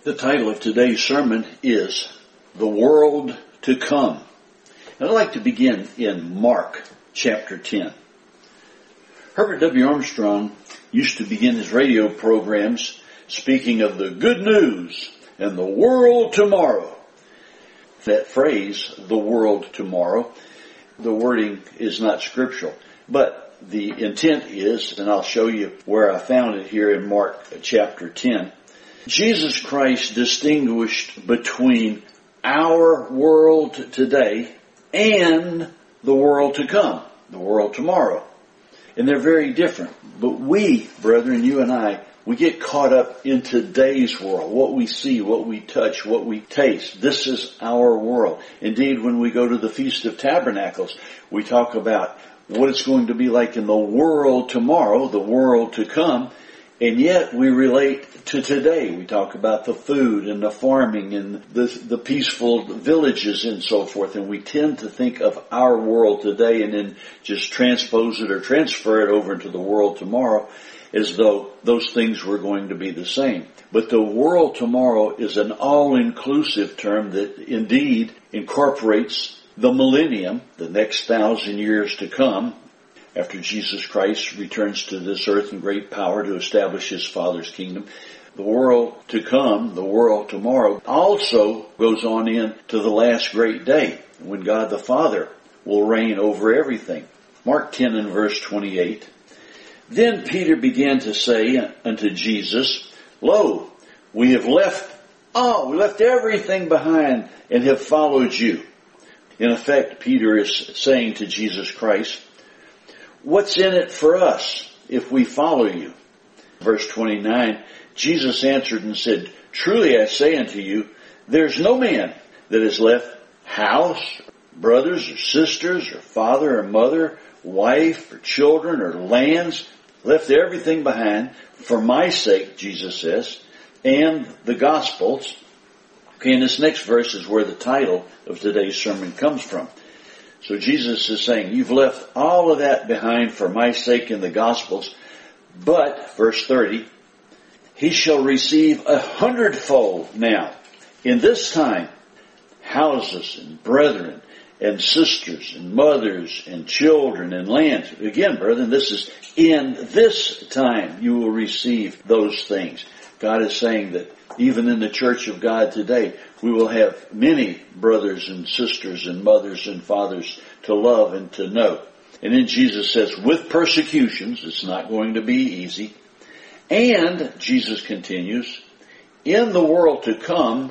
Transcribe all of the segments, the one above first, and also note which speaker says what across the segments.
Speaker 1: The title of today's sermon is The World to Come. And I'd like to begin in Mark chapter 10. Herbert W. Armstrong used to begin his radio programs speaking of the good news and the world tomorrow. That phrase, the world tomorrow, the wording is not scriptural, but the intent is, and I'll show you where I found it here in Mark chapter 10. Jesus Christ distinguished between our world today and the world to come, the world tomorrow. And they're very different. But we, brethren, you and I, we get caught up in today's world, what we see, what we touch, what we taste. This is our world. Indeed, when we go to the Feast of Tabernacles, we talk about what it's going to be like in the world tomorrow, the world to come. And yet we relate to today. We talk about the food and the farming and the peaceful villages and so forth. And we tend to think of our world today and then just transpose it or transfer it over into the world tomorrow as though those things were going to be the same. But the world tomorrow is an all-inclusive term that indeed incorporates the millennium, the next 1,000 years to come, after Jesus Christ returns to this earth in great power to establish His Father's kingdom. The world to come, the world tomorrow, also goes on into the last great day, when God the Father will reign over everything. Mark 10 and verse 28. Then Peter began to say unto Jesus, Lo, we have left everything behind and have followed you. In effect, Peter is saying to Jesus Christ, what's in it for us if we follow you? Verse 29, Jesus answered and said, Truly I say unto you, there's no man that has left house, brothers or sisters, or father or mother, wife or children or lands, left everything behind for my sake, Jesus says, and the Gospels. Okay, and this next verse is where the title of today's sermon comes from. So Jesus is saying, you've left all of that behind for my sake in the Gospels, but, verse 30, he shall receive 100-fold now, in this time, houses and brethren and sisters and mothers and children and lands. Again, brethren, this is in this time you will receive those things. God is saying that even in the church of God today, we will have many brothers and sisters and mothers and fathers to love and to know. And then Jesus says, with persecutions, it's not going to be easy. And, Jesus continues, in the world to come,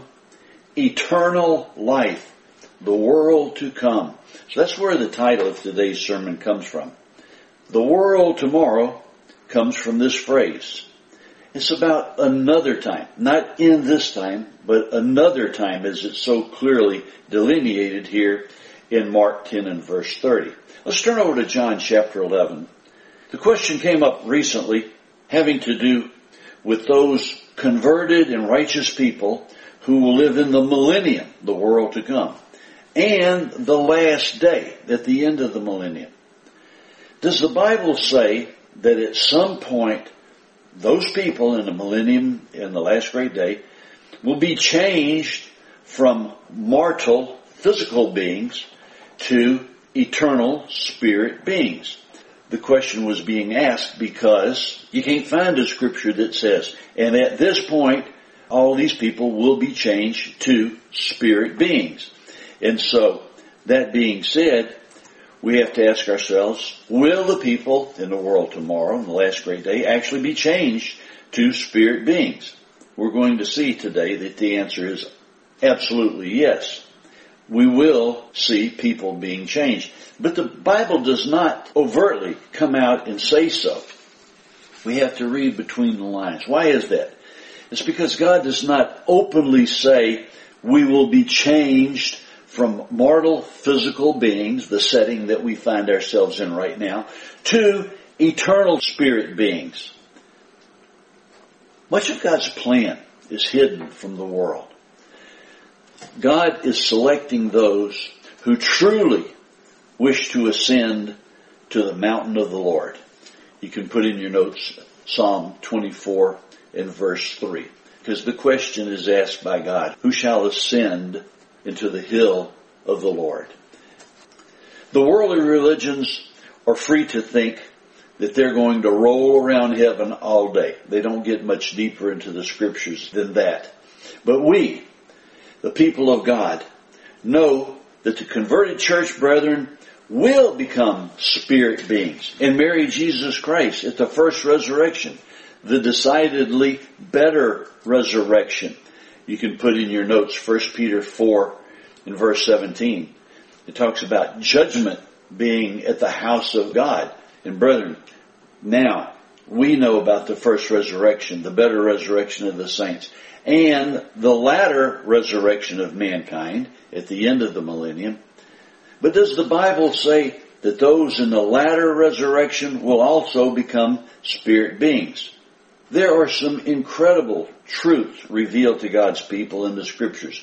Speaker 1: eternal life. The world to come. So that's where the title of today's sermon comes from. The world tomorrow comes from this phrase. It's about another time, not in this time, but another time as it's so clearly delineated here in Mark 10 and verse 30. Let's turn over to John chapter 11. The question came up recently having to do with those converted and righteous people who will live in the millennium, the world to come, and the last day, at the end of the millennium. Does the Bible say that at some point those people in the millennium, in the last great day, will be changed from mortal, physical beings to eternal spirit beings? The question was being asked because you can't find a scripture that says, and at this point, all these people will be changed to spirit beings. And so, that being said, we have to ask ourselves, will the people in the world tomorrow, in the last great day, actually be changed to spirit beings? We're going to see today that the answer is absolutely yes. We will see people being changed. But the Bible does not overtly come out and say so. We have to read between the lines. Why is that? It's because God does not openly say we will be changed from mortal physical beings, the setting that we find ourselves in right now, to eternal spirit beings. Much of God's plan is hidden from the world. God is selecting those who truly wish to ascend to the mountain of the Lord. You can put in your notes Psalm 24 and verse 3. Because the question is asked by God, who shall ascend into the hill of the Lord? The worldly religions are free to think that they're going to roll around heaven all day. They don't get much deeper into the scriptures than that. But we, the people of God, know that the converted church brethren will become spirit beings and marry Jesus Christ at the first resurrection, the decidedly better resurrection. You can put in your notes 1 Peter 4 and verse 17. It talks about judgment being at the house of God. And brethren, now we know about the first resurrection, the better resurrection of the saints, and the latter resurrection of mankind at the end of the millennium. But does the Bible say that those in the latter resurrection will also become spirit beings? There are some incredible truths revealed to God's people in the scriptures.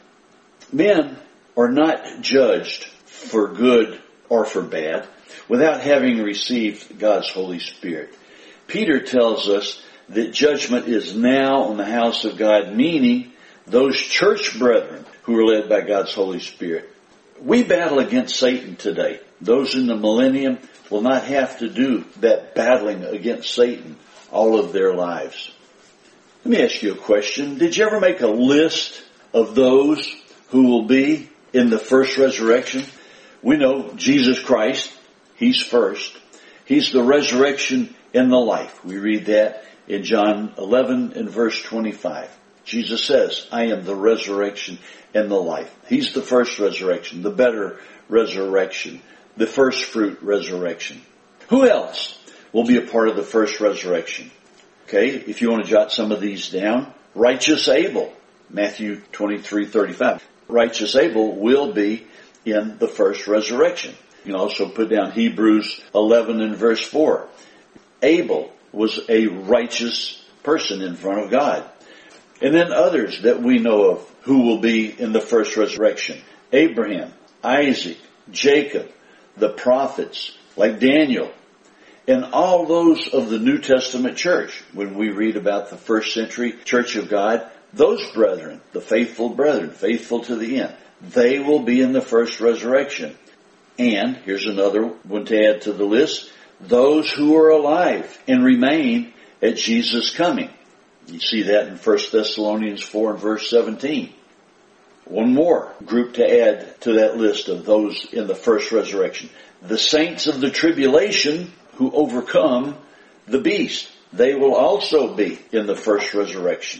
Speaker 1: Men are not judged for good or for bad without having received God's Holy Spirit. Peter tells us that judgment is now on the house of God, meaning those church brethren who are led by God's Holy Spirit. We battle against Satan today. Those in the millennium will not have to do that battling against Satan all of their lives. Let me ask you a question. Did you ever make a list of those who will be in the first resurrection? We know Jesus Christ, He's first. He's the resurrection and the life. We read that in John 11 and verse 25. Jesus says, I am the resurrection and the life. He's the first resurrection, the better resurrection, the first fruit resurrection. Who else will be a part of the first resurrection? Okay, if you want to jot some of these down, righteous Abel, Matthew 23:35. Righteous Abel will be in the first resurrection. You can also put down Hebrews 11 and verse 4. Abel was a righteous person in front of God. And then others that we know of who will be in the first resurrection. Abraham, Isaac, Jacob, the prophets, like Daniel, and all those of the New Testament church. When we read about the first century church of God, those brethren, the faithful brethren, faithful to the end, they will be in the first resurrection. And here's another one to add to the list. Those who are alive and remain at Jesus' coming. You see that in 1 Thessalonians 4 and verse 17. One more group to add to that list of those in the first resurrection. The saints of the tribulation who overcome the beast. They will also be in the first resurrection.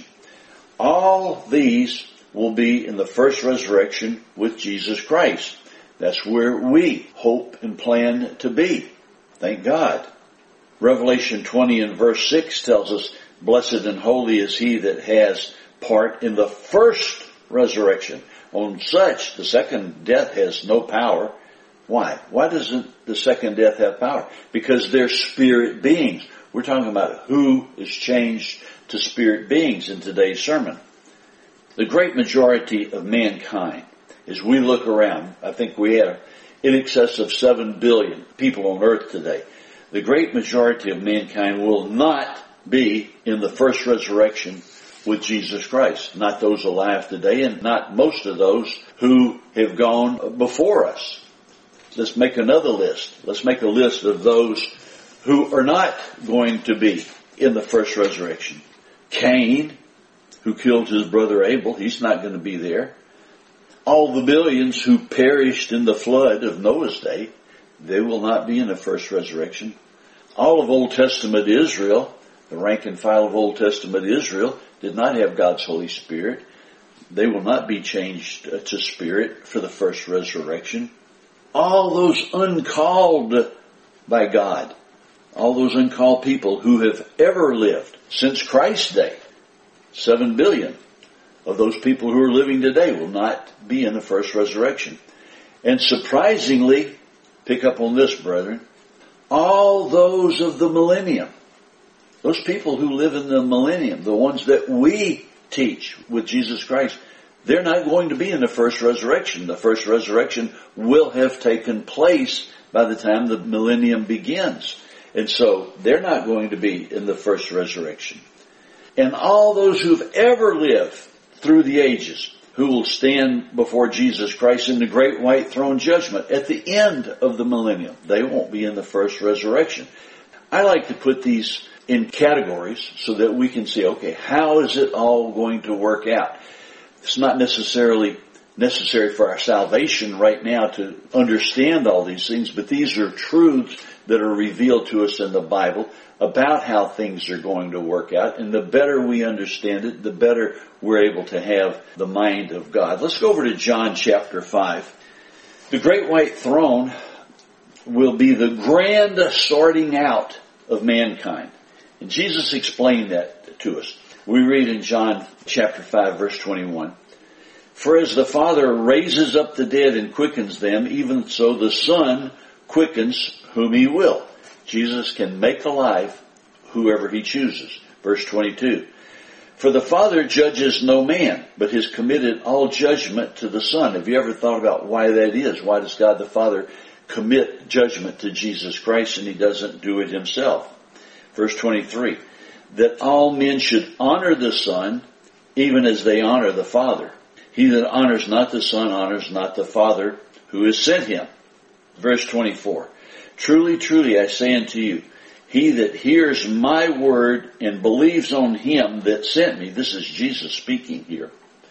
Speaker 1: All these will be in the first resurrection with Jesus Christ. That's where we hope and plan to be. Thank God. Revelation 20 and verse 6 tells us, blessed and holy is he that has part in the first resurrection. On such, the second death has no power. Why? Why doesn't the second death have power? Because they're spirit beings. We're talking about who is changed to spirit beings in today's sermon. The great majority of mankind, as we look around, I think we have in excess of 7 billion people on earth today. The great majority of mankind will not be in the first resurrection with Jesus Christ. Not those alive today and not most of those who have gone before us. Let's make another list. Let's make a list of those who are not going to be in the first resurrection. Cain, who killed his brother Abel, he's not going to be there. All the billions who perished in the flood of Noah's day, they will not be in the first resurrection. All of Old Testament Israel, the rank and file of Old Testament Israel, did not have God's Holy Spirit. They will not be changed to spirit for the first resurrection. All those uncalled by God, all those uncalled people who have ever lived since Christ's day, 7 billion of those people who are living today will not be in the first resurrection. And surprisingly, pick up on this, brethren, all those of the millennium, those people who live in the millennium, the ones that we teach with Jesus Christ, they're not going to be in the first resurrection. The first resurrection will have taken place by the time the millennium begins. And so they're not going to be in the first resurrection. and all those who've ever lived through the ages, who will stand before Jesus Christ in the great white throne judgment at the end of the millennium. They won't be in the first resurrection. I like to put these in categories so that we can see, okay, how is it all going to work out? It's not necessarily necessary for our salvation right now to understand all these things, but these are truths that are revealed to us in the Bible about how things are going to work out. And the better we understand it, the better we're able to have the mind of God. Let's go over to John chapter 5. The great white throne will be the grand sorting out of mankind. And Jesus explained that to us. We read in John chapter 5 verse 21. For as the Father raises up the dead and quickens them, even so the Son quickens whom He will. Jesus can make alive whoever He chooses. Verse 22. For the Father judges no man, but has committed all judgment to the Son. Have you ever thought about why that is? Why does God the Father commit judgment to Jesus Christ and He doesn't do it Himself? Verse 23. That all men should honor the Son, even as they honor the Father. He that honors not the Son honors not the Father who has sent Him. Verse 24. Truly, truly, I say unto you, he that hears my word and believes on Him that sent me, this is Jesus speaking here.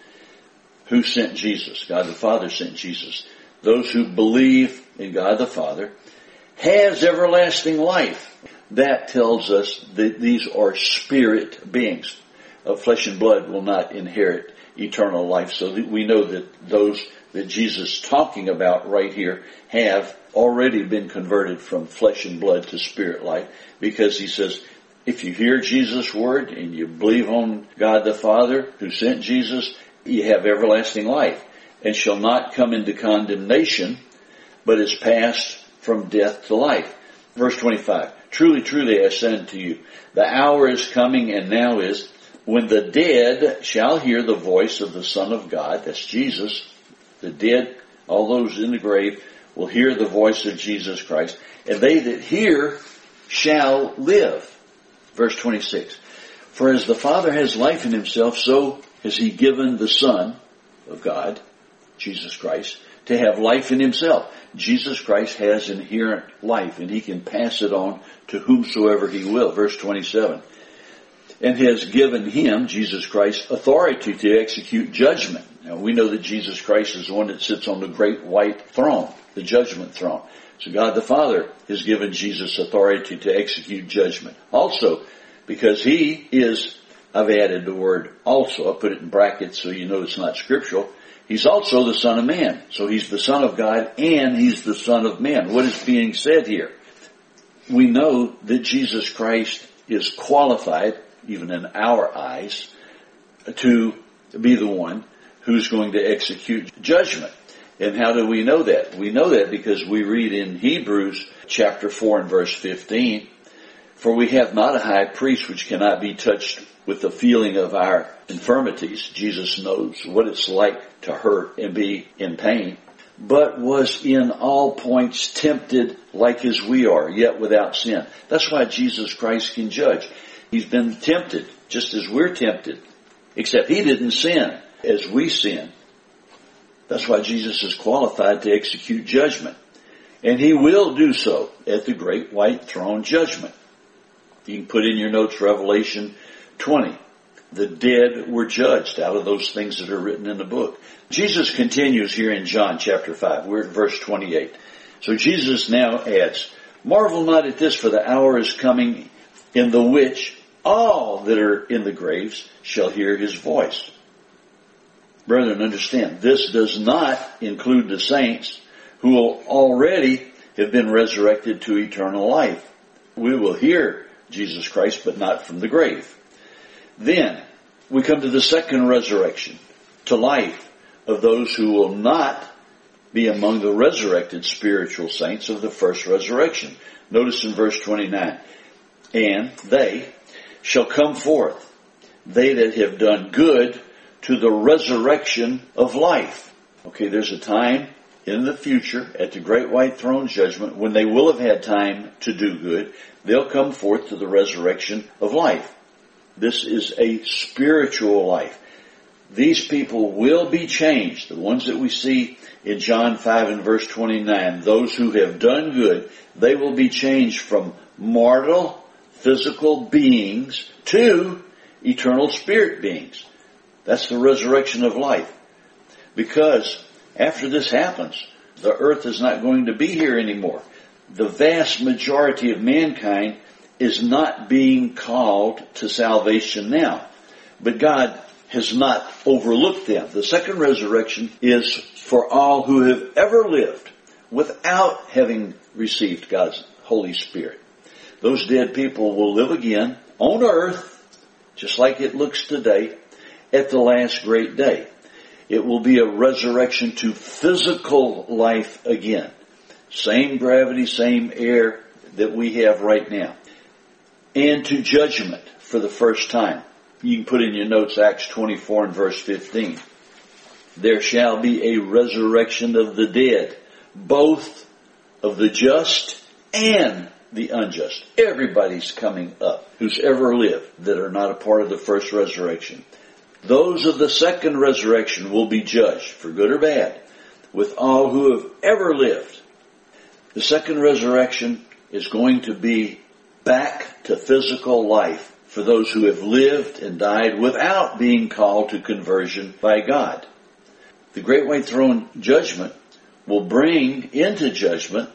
Speaker 1: Who sent Jesus? God the Father sent Jesus. Those who believe in God the Father has everlasting life. That tells us that these are spirit beings. Flesh and blood will not inherit eternal life. So that we know that those that Jesus is talking about right here have already been converted from flesh and blood to spirit life, because He says, if you hear Jesus' word and you believe on God the Father who sent Jesus, you have everlasting life, and shall not come into condemnation, but is passed from death to life. Verse 25, truly, truly, I say unto you, the hour is coming, and now is, when the dead shall hear the voice of the Son of God, that's Jesus. The dead, all those in the grave, will hear the voice of Jesus Christ, and they that hear shall live. Verse 26, for as the Father has life in Himself, so has He given the Son of God, Jesus Christ, to have life in Himself. Jesus Christ has inherent life, and He can pass it on to whomsoever He will. Verse 27, and has given Him, Jesus Christ, authority to execute judgment. Now we know that Jesus Christ is the one that sits on the great white throne, the judgment throne. So God the Father has given Jesus authority to execute judgment. Also, because He is, I've added the word also, I put it in brackets so you know it's not scriptural. He's also the Son of Man. So He's the Son of God and He's the Son of Man. What is being said here? We know that Jesus Christ is qualified, even in our eyes, to be the one who's going to execute judgment. And how do we know that? We know that because we read in Hebrews chapter 4 and verse 15, for we have not a high priest which cannot be touched with the feeling of our infirmities. Jesus knows what it's like to hurt and be in pain, but was in all points tempted like as we are, yet without sin. That's why Jesus Christ can judge. He's been tempted just as we're tempted, except He didn't sin as we sin. That's why Jesus is qualified to execute judgment. And He will do so at the great white throne judgment. You can put in your notes Revelation 20. The dead were judged out of those things that are written in the book. Jesus continues here in John chapter 5. We're at verse 28. So Jesus now adds, marvel not at this, for the hour is coming in the which all that are in the graves shall hear His voice. Brethren, understand, this does not include the saints who will already have been resurrected to eternal life. We will hear Jesus Christ, but not from the grave. Then we come to the second resurrection, to life, of those who will not be among the resurrected spiritual saints of the first resurrection. Notice in verse 29, and they shall come forth, they that have done good, to the resurrection of life. Okay, there's a time in the future at the great white throne judgment when they will have had time to do good. They'll come forth to the resurrection of life. This is a spiritual life. These people will be changed. The ones that we see in John 5 and verse 29, those who have done good, they will be changed from mortal, physical beings to eternal spirit beings. That's the resurrection of life. Because after this happens, the earth is not going to be here anymore. The vast majority of mankind is not being called to salvation now. But God has not overlooked them. The second resurrection is for all who have ever lived without having received God's Holy Spirit. Those dead people will live again on earth, just like it looks today, at the last great day. It will be a resurrection to physical life again. Same gravity, same air that we have right now. And to judgment for the first time. You can put in your notes Acts 24 and verse 15. There shall be a resurrection of the dead, both of the just and the unjust. Everybody's coming up who's ever lived that are not a part of the first resurrection. Those of the second resurrection will be judged, for good or bad, with all who have ever lived. The second resurrection is going to be back to physical life for those who have lived and died without being called to conversion by God. The Great White Throne judgment will bring into judgment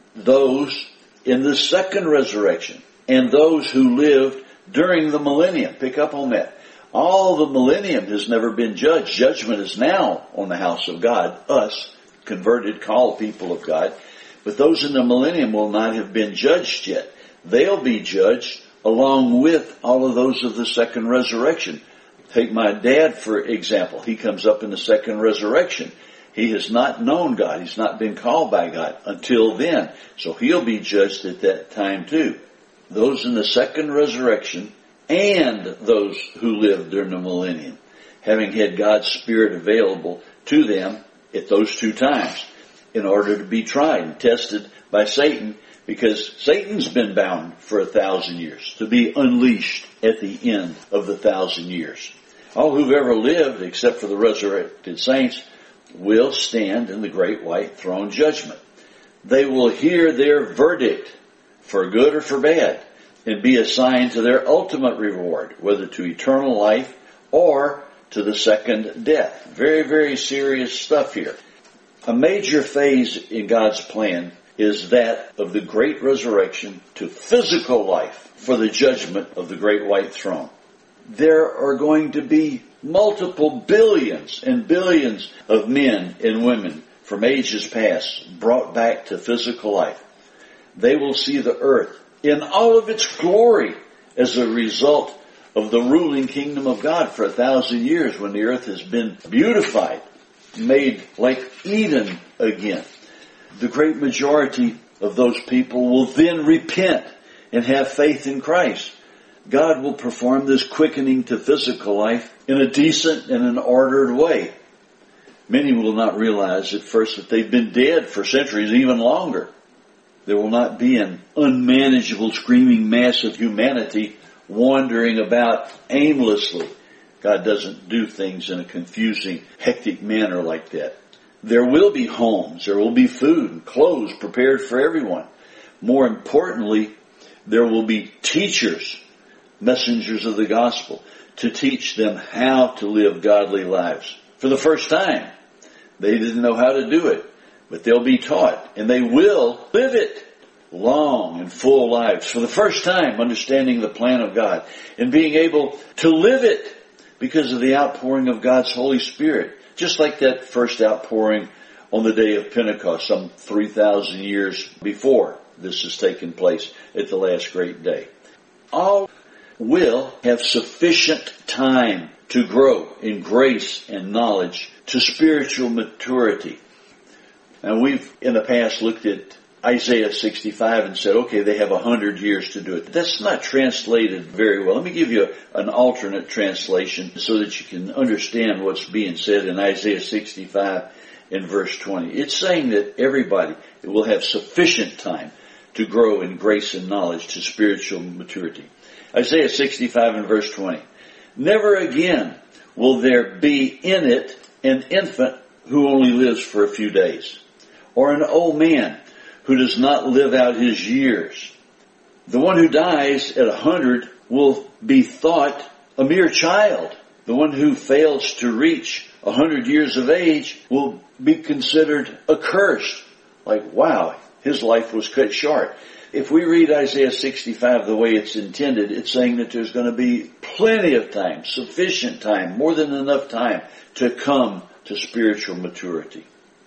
Speaker 1: those in the second resurrection and those who lived during the millennium. Pick up on that. All the millennium has never been judged. Judgment is now on the house of God, us, converted, called people of God. But those in the millennium will not have been judged yet. They'll be judged along with all of those of the second resurrection. Take my dad, for example. He comes up in the second resurrection. He has not known God. He's not been called by God until then. So he'll be judged at that time too. Those in the second resurrection and those who lived during the millennium, having had God's Spirit available to them at those two times in order to be tried and tested by Satan, because Satan's been bound for 1,000 years to be unleashed at the end of the 1,000 years. All who've ever lived, except for the resurrected saints, will stand in the great white throne judgment. They will hear their verdict for good or for bad and be assigned to their ultimate reward, whether to eternal life or to the second death. Very, very serious stuff here. A major phase in God's plan is that of the great resurrection to physical life for the judgment of the great white throne. There are going to be multiple billions and billions of men and women from ages past brought back to physical life. They will see the earth in all of its glory as a result of the ruling kingdom of God for 1,000 years, when the earth has been beautified, made like Eden again. The great majority of those people will then repent and have faith in Christ. God will perform this quickening to physical life in a decent and an ordered way. Many will not realize at first that they've been dead for centuries, even longer. There will not be an unmanageable screaming mass of humanity wandering about aimlessly. God doesn't do things in a confusing, hectic manner like that. There will be homes, there will be food and clothes prepared for everyone. More importantly, there will be teachers, messengers of the gospel, to teach them how to live godly lives. For the first time, they didn't know how to do it, but they'll be taught, and they will live it. Long and full lives. For the first time, understanding the plan of God and being able to live it because of the outpouring of God's Holy Spirit. Just like that first outpouring on the day of Pentecost, some 3,000 years before this has taken place at the last great day. All will have sufficient time to grow in grace and knowledge to spiritual maturity. Now, we've in the past looked at Isaiah 65 and said, okay, they have 100 years to do it. That's not translated very well. Let me give you an alternate translation so that you can understand what's being said in Isaiah 65 in verse 20. It's saying that everybody will have sufficient time to grow in grace and knowledge to spiritual maturity. Isaiah 65 and verse 20. Never again will there be in it an infant who only lives for a few days, or an old man who does not live out his years. The one who dies at 100 will be thought a mere child. The one who fails to reach 100 years of age will be considered accursed. Like, wow, his life was cut short. If we read Isaiah 65 the way it's intended, it's saying that there's going to be plenty of time, sufficient time, more than enough time to come to spiritual maturity.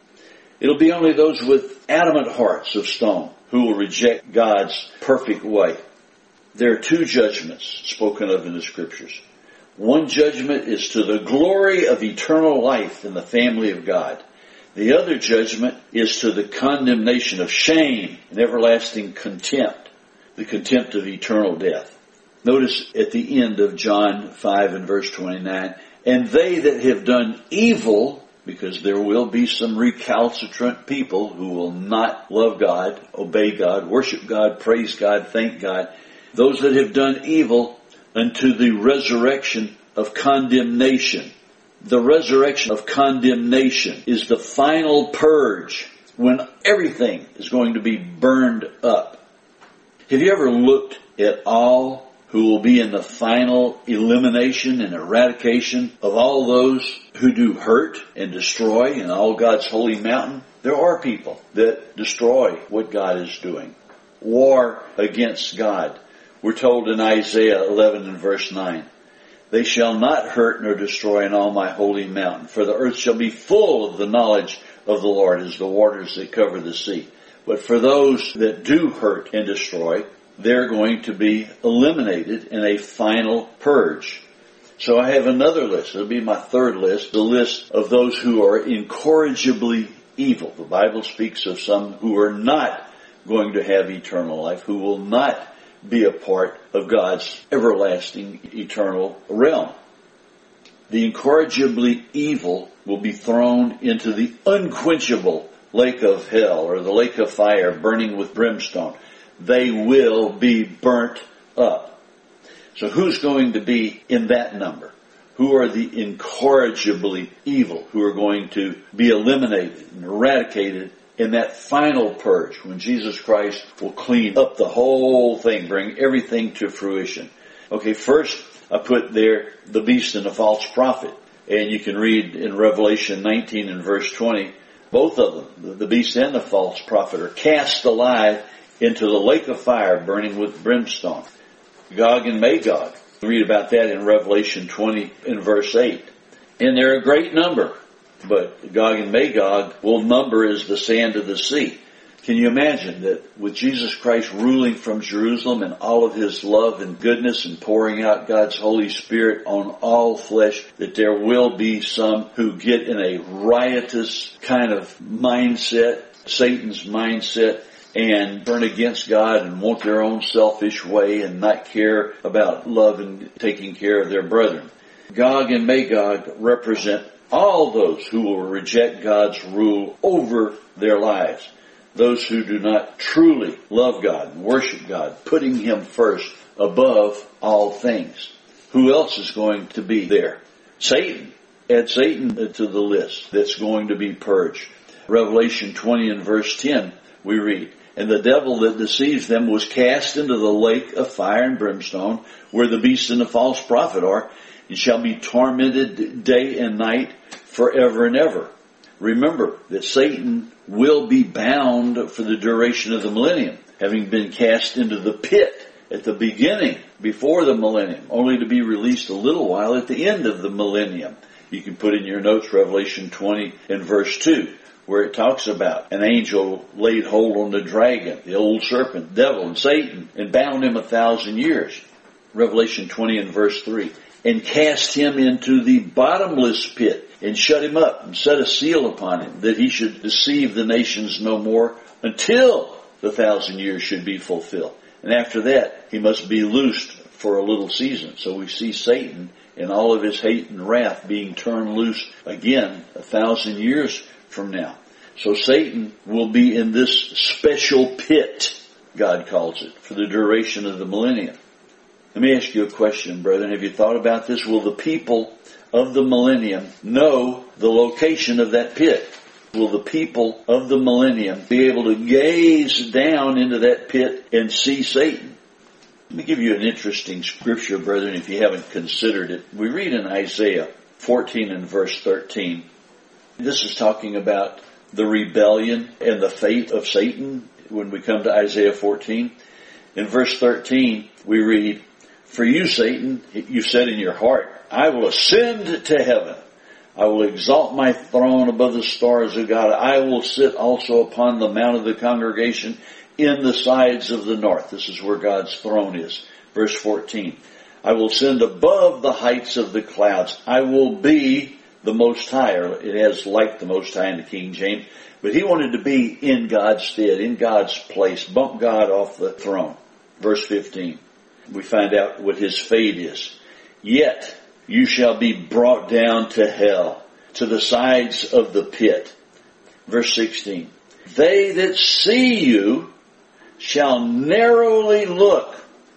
Speaker 1: It'll be only those with adamant hearts of stone who will reject God's perfect way. There are two judgments spoken of in the Scriptures. One judgment is to the glory of eternal life in the family of God. The other judgment is to the condemnation of shame and everlasting contempt, the contempt of eternal death. Notice at the end of John 5 and verse 29, and they that have done evil, because there will be some recalcitrant people who will not love God, obey God, worship God, praise God, thank God, those that have done evil unto the resurrection of condemnation. The resurrection of condemnation is the final purge when everything is going to be burned up. Have you ever looked at all who will be in the final elimination and eradication of all those who do hurt and destroy in all God's holy mountain? There are people that destroy what God is doing. War against God. We're told in Isaiah 11 and verse 9, they shall not hurt nor destroy in all my holy mountain, for the earth shall be full of the knowledge of the Lord as the waters that cover the sea. But for those that do hurt and destroy, they're going to be eliminated in a final purge. So I have another list. It'll be my third list, the list of those who are incorrigibly evil. The Bible speaks of some who are not going to have eternal life, who will not be a part of God's everlasting eternal realm. The incorrigibly evil will be thrown into the unquenchable lake of hell, or the lake of fire burning with brimstone. They will be burnt up. So who's going to be in that number? Who are the incorrigibly evil who are going to be eliminated and eradicated in that final purge when Jesus Christ will clean up the whole thing, bring everything to fruition? Okay, first I put there the beast and the false prophet. And you can read in Revelation 19 and verse 20, both of them, the beast and the false prophet, are cast alive into the lake of fire burning with brimstone. Gog and Magog. Read about that in Revelation 20 and verse 8. And they're a great number. But Gog and Magog will number as the sand of the sea. Can you imagine that with Jesus Christ ruling from Jerusalem and all of His love and goodness and pouring out God's Holy Spirit on all flesh, that there will be some who get in a riotous kind of mindset, Satan's mindset, and turn against God and want their own selfish way and not care about love and taking care of their brethren. Gog and Magog represent all those who will reject God's rule over their lives. Those who do not truly love God and worship God, putting Him first above all things. Who else is going to be there? Satan. Add Satan to the list that's going to be purged. Revelation 20 and verse 10, we read, and the devil that deceives them was cast into the lake of fire and brimstone, where the beast and the false prophet are, and shall be tormented day and night forever and ever. Remember that Satan will be bound for the duration of the millennium, having been cast into the pit at the beginning, before the millennium, only to be released a little while at the end of the millennium. You can put in your notes Revelation 20 and verse 2, where it talks about an angel laid hold on the dragon, the old serpent, devil, and Satan, and bound him 1,000 years. Revelation 20 and verse 3, and cast him into the bottomless pit, and shut him up, and set a seal upon him, that he should deceive the nations no more, until the 1,000 years should be fulfilled. And after that, he must be loosed for a little season. So we see Satan and all of his hate and wrath being turned loose again 1,000 years from now. So Satan will be in this special pit, God calls it, for the duration of the millennium. Let me ask you a question, brethren. Have you thought about this? Will the people of the millennium know the location of that pit? Will the people of the millennium be able to gaze down into that pit and see Satan? Let me give you an interesting scripture, brethren, if you haven't considered it. We read in Isaiah 14 and verse 13. This is talking about the rebellion and the fate of Satan when we come to Isaiah 14. In verse 13, we read, "For you, Satan, you said in your heart, I will ascend to heaven. I will exalt my throne above the stars of God. I will sit also upon the mount of the congregation in the sides of the north." This is where God's throne is. Verse 14. "I will ascend above the heights of the clouds. I will be the Most High." Or it has like the Most High in the King James. But he wanted to be in God's stead, in God's place, bump God off the throne. Verse 15. We find out what his fate is. "Yet you shall be brought down to hell, to the sides of the pit." Verse 16. "They that see you shall narrowly look."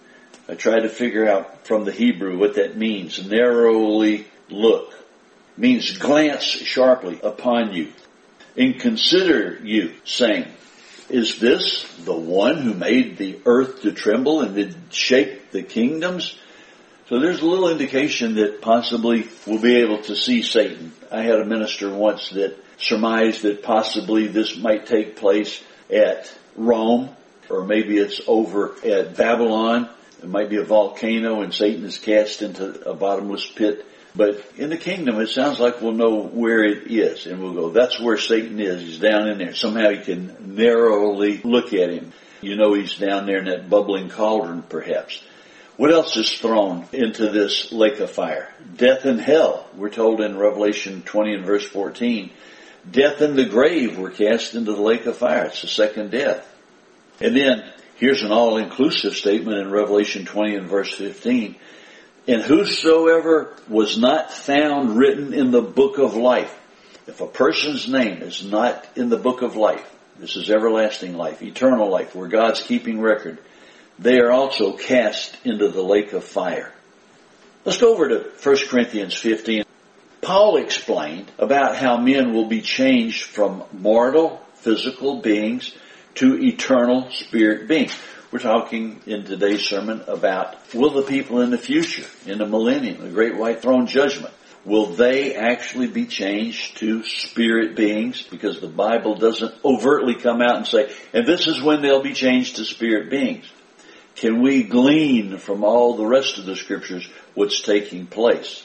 Speaker 1: I tried to figure out from the Hebrew what that means. Narrowly look. Means glance sharply upon you and consider you, saying, "Is this the one who made the earth to tremble and did shake the kingdoms?" So there's a little indication that possibly we'll be able to see Satan. I had a minister once that surmised that possibly this might take place at Rome, or maybe it's over at Babylon. It might be a volcano and Satan is cast into a bottomless pit. But in the kingdom, it sounds like we'll know where it is. And we'll go, that's where Satan is. He's down in there. Somehow you can narrowly look at him. You know he's down there in that bubbling cauldron, perhaps. What else is thrown into this lake of fire? Death and hell. We're told in Revelation 20 and verse 14, death and the grave were cast into the lake of fire. It's the second death. And then here's an all-inclusive statement in Revelation 20 and verse 15. "And whosoever was not found written in the book of life." If a person's name is not in the book of life, this is everlasting life, eternal life, where God's keeping record, they are also cast into the lake of fire. Let's go over to 1 Corinthians 15. Paul explained about how men will be changed from mortal, physical beings to eternal spirit beings. We're talking in today's sermon about, will the people in the future, in the millennium, the great white throne judgment, will they actually be changed to spirit beings? Because the Bible doesn't overtly come out and say, and this is when they'll be changed to spirit beings. Can we glean from all the rest of the scriptures what's taking place?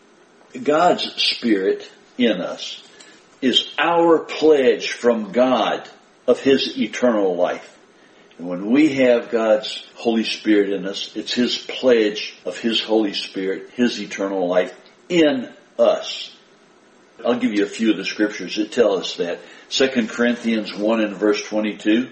Speaker 1: God's Spirit in us is our pledge from God of His eternal life. And when we have God's Holy Spirit in us, it's His pledge of His Holy Spirit, His eternal life in us. I'll give you a few of the scriptures that tell us that. 2 Corinthians 1 and verse 22.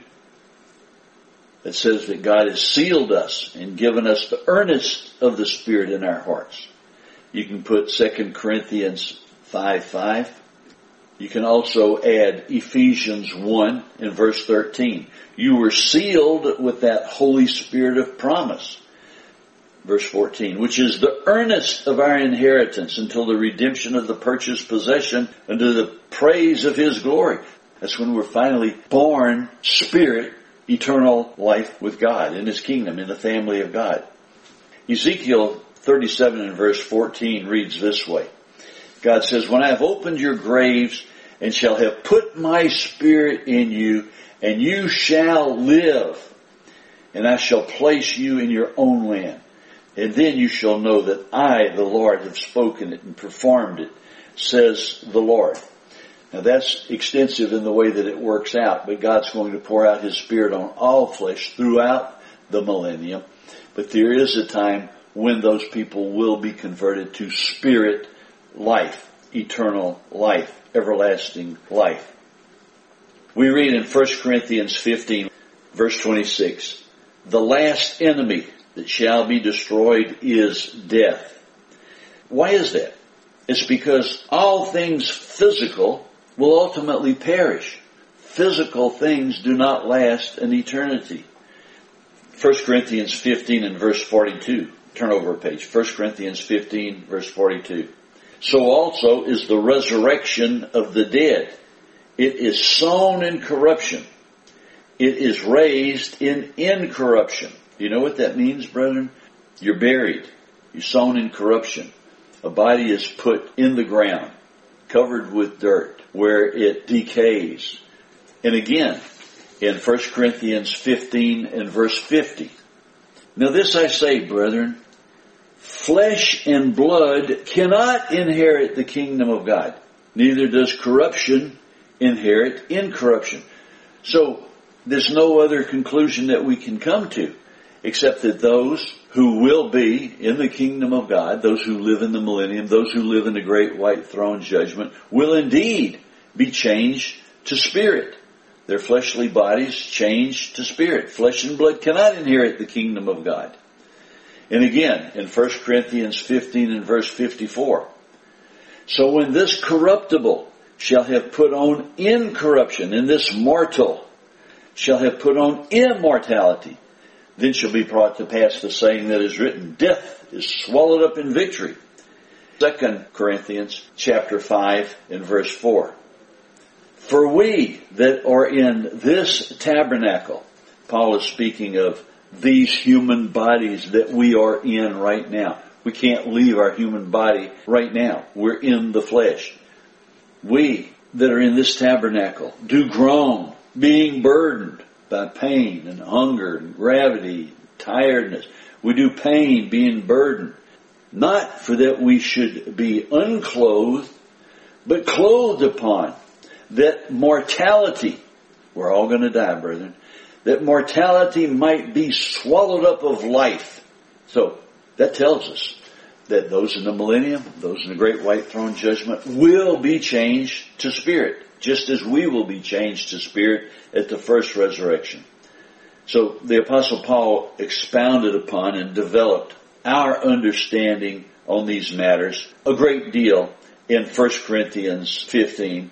Speaker 1: It says that God has sealed us and given us the earnest of the Spirit in our hearts. You can put 2 Corinthians 5:5. You can also add Ephesians 1 and verse 13. You were sealed with that Holy Spirit of promise. Verse 14, which is the earnest of our inheritance until the redemption of the purchased possession unto the praise of His glory. That's when we're finally born spirit, eternal life with God in His kingdom, in the family of God. Ezekiel 37 and verse 14 reads this way. God says, when I have opened your graves and shall have put my spirit in you, and you shall live, and I shall place you in your own land. And then you shall know that I, the Lord, have spoken it and performed it, says the Lord. Now that's extensive in the way that it works out, but God's going to pour out His Spirit on all flesh throughout the millennium. But there is a time when those people will be converted to spirit life, eternal life, everlasting life. We read in 1 Corinthians 15, verse 26, the last enemy that shall be destroyed is death. Why is that? It's because all things physical will ultimately perish. Physical things do not last an eternity. 1 Corinthians 15 and verse 42. Turn over a page. 1 Corinthians 15, verse 42. So also is the resurrection of the dead. It is sown in corruption. It is raised in incorruption. Do you know what that means, brethren? You're buried. You're sown in corruption. A body is put in the ground, covered with dirt, where it decays. And again, in 1 Corinthians 15 and verse 50. Now this I say, brethren, flesh and blood cannot inherit the kingdom of God. Neither does corruption inherit incorruption. So, there's no other conclusion that we can come to, except that those who will be in the kingdom of God, those who live in the millennium, those who live in the great white throne judgment, will indeed be changed to spirit. Their fleshly bodies changed to spirit. Flesh and blood cannot inherit the kingdom of God. And again, in 1 Corinthians 15 and verse 54, so when this corruptible shall have put on incorruption, and this mortal shall have put on immortality, then shall be brought to pass the saying that is written, death is swallowed up in victory. 2 Corinthians chapter 5 and verse 4. For we that are in this tabernacle, Paul is speaking of these human bodies that we are in right now. We can't leave our human body right now. We're in the flesh. We that are in this tabernacle do groan, being burdened by pain and hunger and gravity, tiredness. We do pain, being burdened. Not for that we should be unclothed, but clothed upon, that mortality, we're all going to die, brethren, that mortality might be swallowed up of life. So, that tells us that those in the millennium, those in the great white throne judgment, will be changed to spirit, just as we will be changed to spirit at the first resurrection. So the Apostle Paul expounded upon and developed our understanding on these matters a great deal in 1 Corinthians 15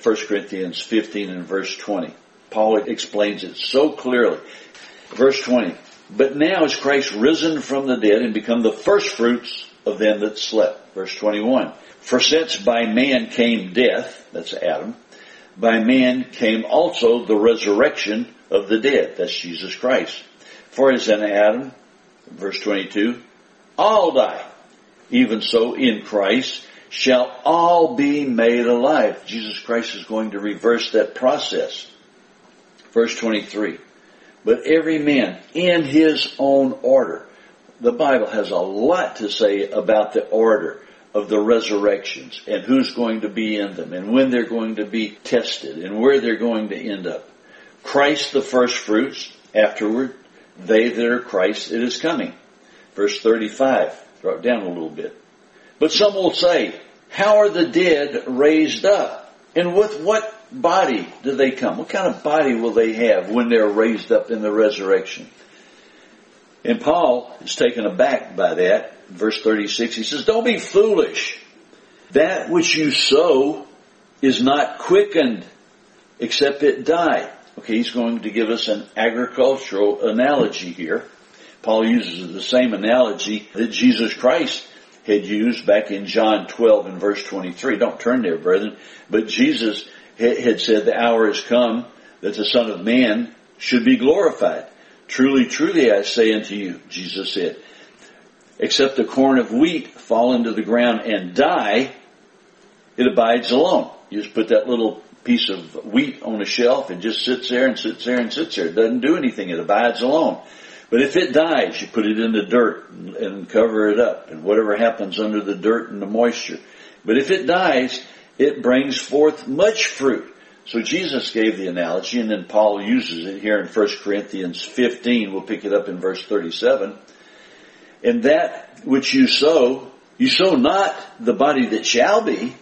Speaker 1: and verse 20. Paul explains it so clearly. Verse 20, but now is Christ risen from the dead and become the firstfruits of them that slept. Verse 21, for since by man came death, that's Adam, by man came also the resurrection of the dead, that's Jesus Christ. For as in Adam, verse 22, all die, even so in Christ shall all be made alive. Jesus Christ is going to reverse that process. Verse 23, but every man in his own order. The Bible has a lot to say about the order of the resurrections and who's going to be in them and when they're going to be tested and where they're going to end up. Christ the first fruits, afterward they that are Christ, it is coming. Verse 35, drop down a little bit. But some will say, how are the dead raised up? And with what body do they come? What kind of body will they have when they're raised up in the resurrection? And Paul is taken aback by that. Verse 36, he says, don't be foolish. That which you sow is not quickened, except it die. Okay, he's going to give us an agricultural analogy here. Paul uses the same analogy that Jesus Christ had used back in John 12 and verse 23. Don't turn there, brethren. But Jesus had said, the hour has come that the Son of Man should be glorified. Truly, truly, I say unto you, Jesus said, except a corn of wheat fall into the ground and die, it abides alone. You just put that little piece of wheat on a shelf and just sits there and sits there and sits there. It doesn't do anything. It abides alone. But if it dies, you put it in the dirt and cover it up, and whatever happens under the dirt and the moisture. But if it dies, it brings forth much fruit. So Jesus gave the analogy, and then Paul uses it here in 1 Corinthians 15. We'll pick it up in verse 37. And that which you sow not the body that shall be.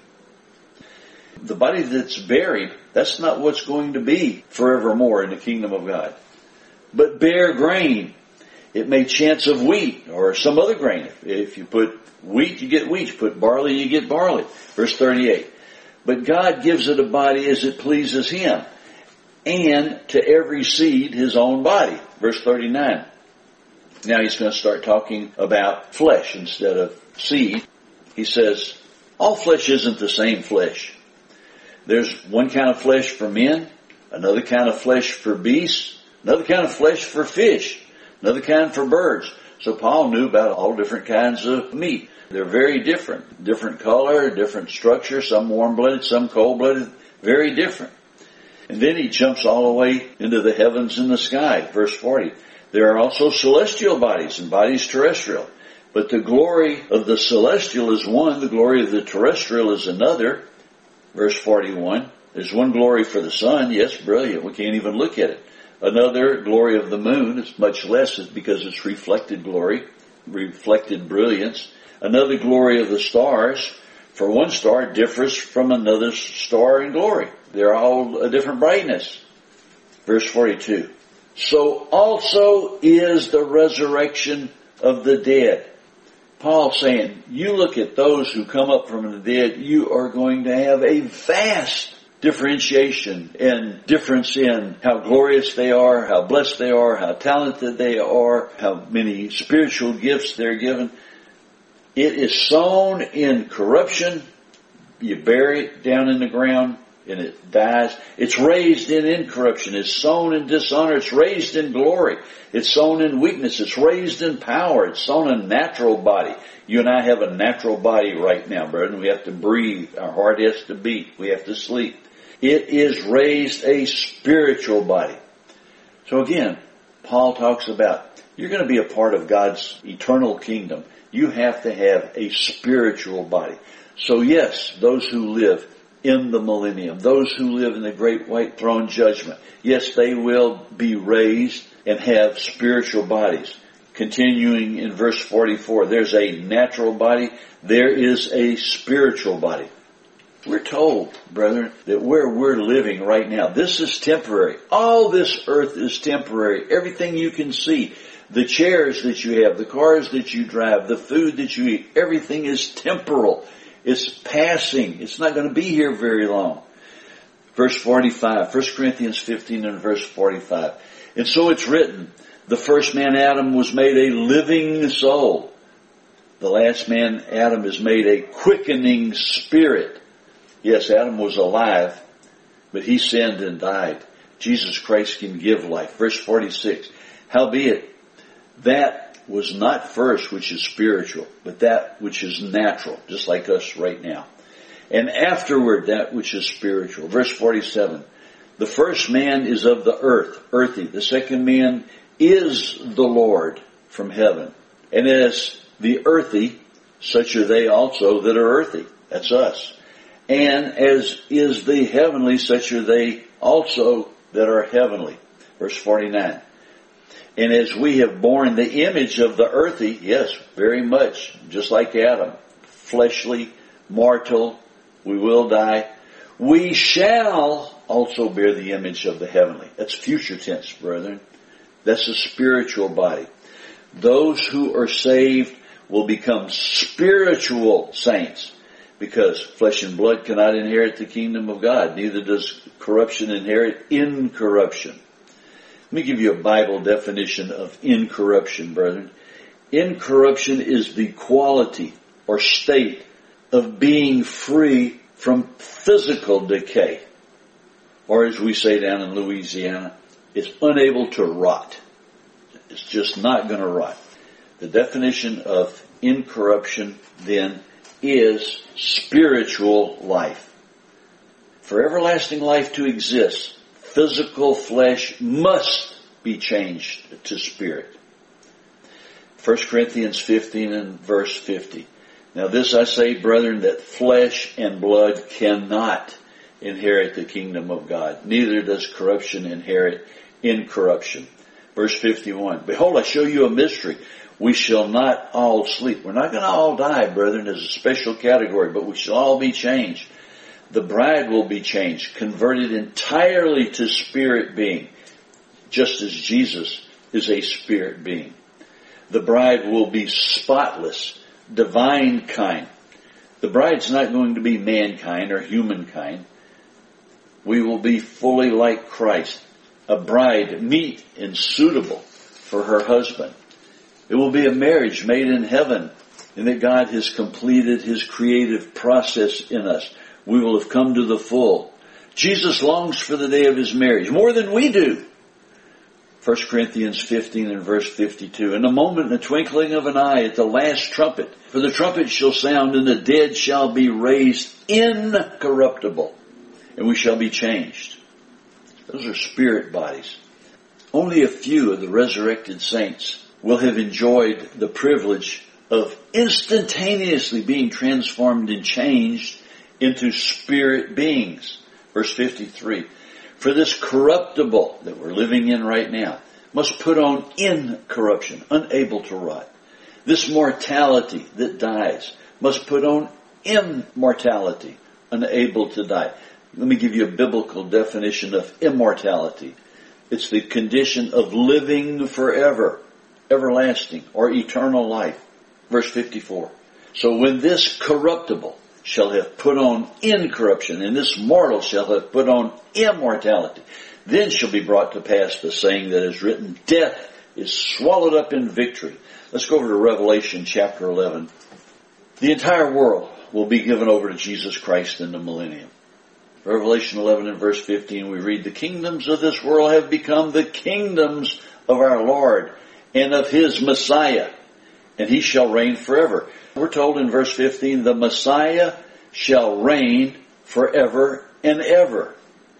Speaker 1: The body that's buried, that's not what's going to be forevermore in the kingdom of God. But bare grain, it may chance of wheat or some other grain. If you put wheat, you get wheat. You put barley, you get barley. Verse 38. But God gives it a body as it pleases Him, and to every seed His own body. Verse 39. Now he's going to start talking about flesh instead of seed. He says, all flesh isn't the same flesh. There's one kind of flesh for men, another kind of flesh for beasts, another kind of flesh for fish, another kind for birds. So Paul knew about all different kinds of meat. They're very different. Different color, different structure, some warm-blooded, some cold-blooded, very different. And then he jumps all the way into the heavens and the sky. Verse 40. There are also celestial bodies and bodies terrestrial. But the glory of the celestial is one, the glory of the terrestrial is another. Verse 41. There's one glory for the sun. Yes, brilliant. We can't even look at it. Another glory of the moon is much less because it's reflected glory, reflected brilliance. Another glory of the stars. For one star differs from another star in glory. They're all a different brightness. Verse 42. So also is the resurrection of the dead. Paul saying, you look at those who come up from the dead, you are going to have a vast differentiation and difference in how glorious they are, how blessed they are, how talented they are, how many spiritual gifts they're given. It is sown in corruption. You bury it down in the ground and it dies. It's raised in incorruption. It's sown in dishonor. It's raised in glory. It's sown in weakness. It's raised in power. It's sown in natural body. You and I have a natural body right now, brethren. We have to breathe. Our heart has to beat. We have to sleep. It is raised a spiritual body. So again, Paul talks about you're going to be a part of God's eternal kingdom. You have to have a spiritual body. So yes, those who live in the millennium, those who live in the great white throne judgment, yes, they will be raised and have spiritual bodies. Continuing in verse 44, there's a natural body, there is a spiritual body. We're told, brethren, that where we're living right now, this is temporary. All this earth is temporary. Everything you can see, the chairs that you have, the cars that you drive, the food that you eat, everything is temporal. It's passing. It's not going to be here very long. Verse 45, 1 Corinthians 15 and verse 45. And so it's written, the first man Adam was made a living soul. The last man Adam is made a quickening spirit. Yes, Adam was alive, but he sinned and died. Jesus Christ can give life. Verse 46, howbeit, that was not first which is spiritual, but that which is natural, just like us right now. And afterward that which is spiritual. Verse 47, the first man is of the earth, earthy. The second man is the Lord from heaven. And as the earthy, such are they also that are earthy. That's us. And as is the heavenly, such are they also that are heavenly. Verse 49. And as we have borne the image of the earthy, yes, very much, just like Adam, fleshly, mortal, we will die, we shall also bear the image of the heavenly. That's future tense, brethren. That's a spiritual body. Those who are saved will become spiritual saints, because flesh and blood cannot inherit the kingdom of God. Neither does corruption inherit incorruption. Let me give you a Bible definition of incorruption, brethren. Incorruption is the quality or state of being free from physical decay. Or as we say down in Louisiana, it's unable to rot. It's just not going to rot. The definition of incorruption then is spiritual life. For everlasting life to exist, physical flesh must be changed to spirit. 1 Corinthians 15 and verse 50. Now this I say, brethren, that flesh and blood cannot inherit the kingdom of God. Neither does corruption inherit incorruption. Verse 51. Behold, I show you a mystery. We shall not all sleep. We're not going to all die, brethren, as a special category, but we shall all be changed. The bride will be changed, converted entirely to spirit being, just as Jesus is a spirit being. The bride will be spotless, divine kind. The bride's not going to be mankind or humankind. We will be fully like Christ, a bride meet and suitable for her husband. It will be a marriage made in heaven, and that God has completed His creative process in us. We will have come to the full. Jesus longs for the day of His marriage more than we do. 1 Corinthians 15 and verse 52. In a moment, in the twinkling of an eye, at the last trumpet, for the trumpet shall sound, and the dead shall be raised incorruptible, and we shall be changed. Those are spirit bodies. Only a few of the resurrected saints will have enjoyed the privilege of instantaneously being transformed and changed into spirit beings. Verse 53. For this corruptible that we're living in right now must put on incorruption, unable to rot. This mortality that dies must put on immortality, unable to die. Let me give you a biblical definition of immortality. It's the condition of living forever, everlasting, or eternal life. Verse 54. So when this corruptible shall have put on incorruption, and this mortal shall have put on immortality, then shall be brought to pass the saying that is written, death is swallowed up in victory. Let's go over to Revelation chapter 11. The entire world will be given over to Jesus Christ in the millennium. Revelation 11 and verse 15 we read, the kingdoms of this world have become the kingdoms of our Lord and of His Messiah, and He shall reign forever. We're told in verse 15, the Messiah shall reign forever and ever.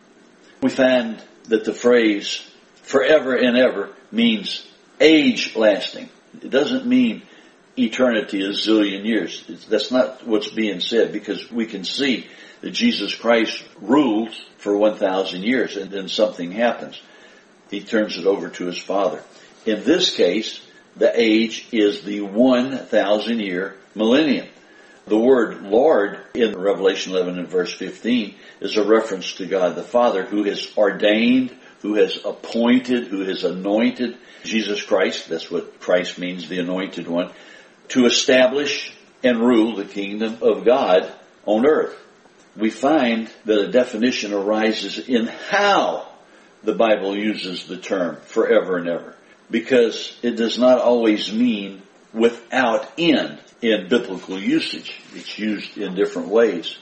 Speaker 1: We find that the phrase forever and ever means age lasting. It doesn't mean eternity, a zillion years. That's not what's being said, because we can see that Jesus Christ rules for 1,000 years and then something happens. He turns it over to His Father. In this case, the age is the 1,000 year millennium. The word Lord in Revelation 11 and verse 15 is a reference to God the Father, who has ordained, who has appointed, who has anointed Jesus Christ, that's what Christ means, the anointed one, to establish and rule the kingdom of God on earth. We find that a definition arises in how the Bible uses the term forever and ever, because it does not always mean without end in biblical usage. It's used in different ways.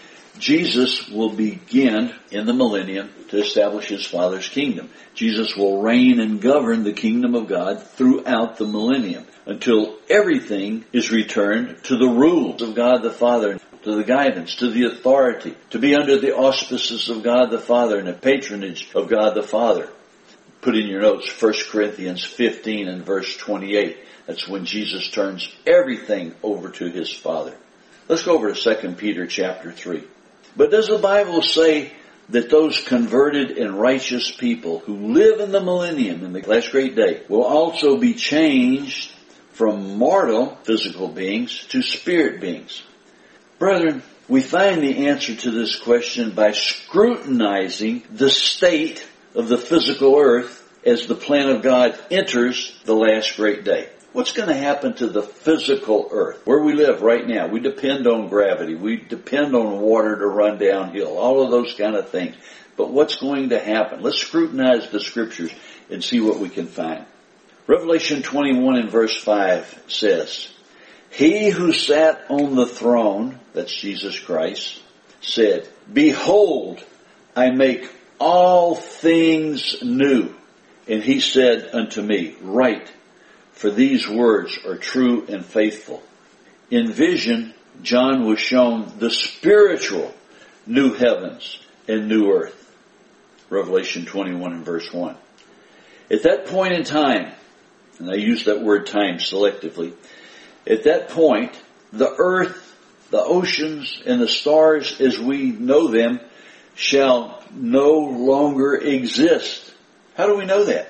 Speaker 1: Jesus will begin in the millennium to establish His Father's kingdom. Jesus will reign and govern the kingdom of God throughout the millennium until everything is returned to the rules of God the Father, to the guidance, to the authority, to be under the auspices of God the Father and the patronage of God the Father. Put in your notes 1 Corinthians 15 and verse 28. That's when Jesus turns everything over to His Father. Let's go over to 2 Peter chapter 3. But does the Bible say that those converted and righteous people who live in the millennium, in the last great day, will also be changed from mortal physical beings to spirit beings? Brethren, we find the answer to this question by scrutinizing the state of the physical earth as the plan of God enters the last great day. What's going to happen to the physical earth? Where we live right now, we depend on gravity. We depend on water to run downhill. All of those kind of things. But what's going to happen? Let's scrutinize the scriptures and see what we can find. Revelation 21 and verse 5 says, He who sat on the throne, that's Jesus Christ, said, Behold, I make all things new. And He said unto me, Write, for these words are true and faithful. In vision, John was shown the spiritual new heavens and new earth. Revelation 21 and verse 1. At that point in time, and I use that word time selectively, at that point, the earth, the oceans, and the stars as we know them shall no longer exist. How do we know that?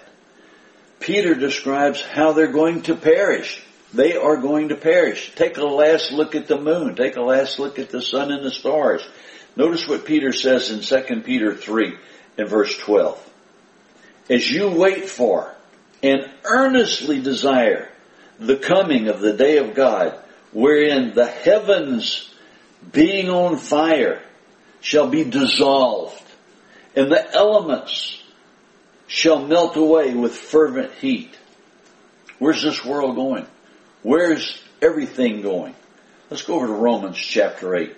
Speaker 1: Peter describes how they're going to perish. They are going to perish. Take a last look at the moon. Take a last look at the sun and the stars. Notice what Peter says in 2 Peter 3 and verse 12. As you wait for and earnestly desire the coming of the day of God, wherein the heavens being on fire shall be dissolved, and the elements shall melt away with fervent heat. Where's this world going? Where's everything going? Let's go over to Romans chapter 8.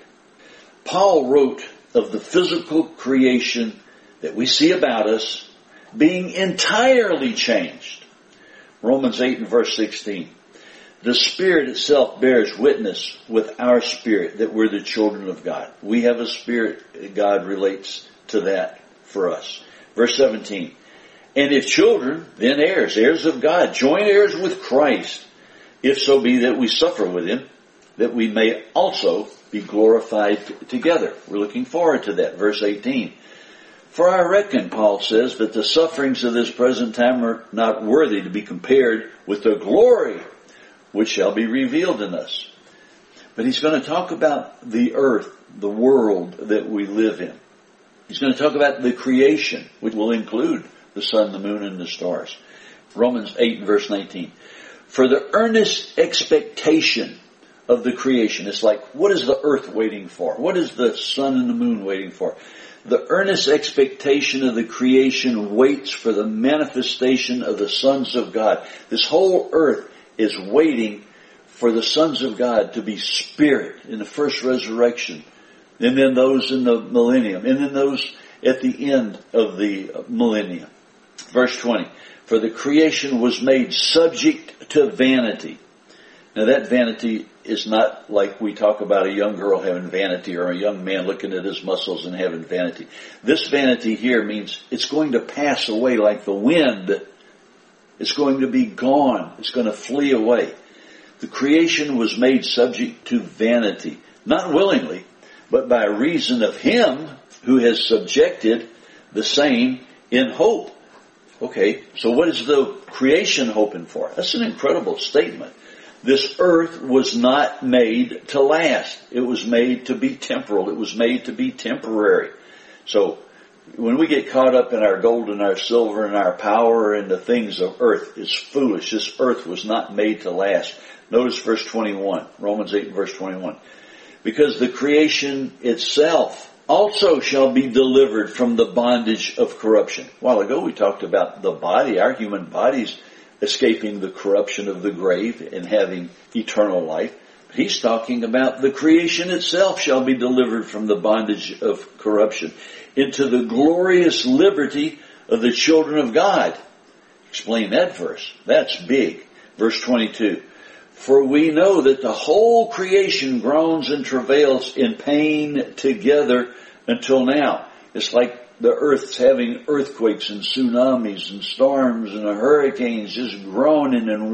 Speaker 1: Paul wrote of the physical creation that we see about us being entirely changed. Romans 8 and verse 16. The Spirit itself bears witness with our spirit that we're the children of God. We have a spirit. God relates to that for us. Verse 17. And if children, then heirs, heirs of God, joint heirs with Christ, if so be that we suffer with Him, that we may also be glorified together. We're looking forward to that. Verse 18. For I reckon, Paul says, that the sufferings of this present time are not worthy to be compared with the glory which shall be revealed in us. But he's going to talk about the earth, the world that we live in. He's going to talk about the creation, which will include the sun, the moon, and the stars. Romans 8 verse 19. For the earnest expectation of the creation. It's like, what is the earth waiting for? What is the sun and the moon waiting for? The earnest expectation of the creation waits for the manifestation of the sons of God. This whole earth is waiting for the sons of God to be spirit in the first resurrection, and then those in the millennium, and then those at the end of the millennium. Verse 20, for the creation was made subject to vanity. Now that vanity is not like we talk about a young girl having vanity or a young man looking at his muscles and having vanity. This vanity here means it's going to pass away like the wind. It's going to be gone. It's going to flee away. The creation was made subject to vanity, not willingly, but by reason of Him who has subjected the same in hope. Okay, so what is the creation hoping for? That's an incredible statement. This earth was not made to last. It was made to be temporal. It was made to be temporary. So when we get caught up in our gold and our silver and our power and the things of earth, it's foolish. This earth was not made to last. Notice verse 21, Romans 8 verse 21. Because the creation itself also shall be delivered from the bondage of corruption. A while ago we talked about the body, our human bodies escaping the corruption of the grave and having eternal life. He's talking about the creation itself shall be delivered from the bondage of corruption into the glorious liberty of the children of God. Explain that verse. That's big. Verse 22. For we know that the whole creation groans and travails in pain together until now. It's like the earth's having earthquakes and tsunamis and storms and hurricanes, just groaning and